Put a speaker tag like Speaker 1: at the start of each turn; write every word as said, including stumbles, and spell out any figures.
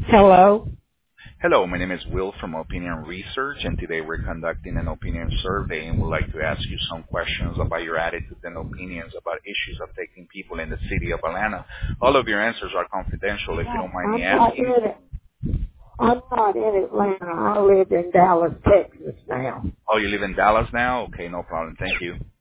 Speaker 1: Hello?
Speaker 2: Hello, my name is Will from Opinion Research, and today we're conducting an opinion survey, and we'd like to ask you some questions about your attitude and opinions about issues affecting people in the city of Atlanta. All of your answers are confidential. If you
Speaker 1: No,
Speaker 2: don't mind me
Speaker 1: I'm not
Speaker 2: asking.
Speaker 1: in it. I'm not in Atlanta. I live in Dallas, Texas now.
Speaker 2: Oh, you live in Dallas now? Okay, no problem. Thank you.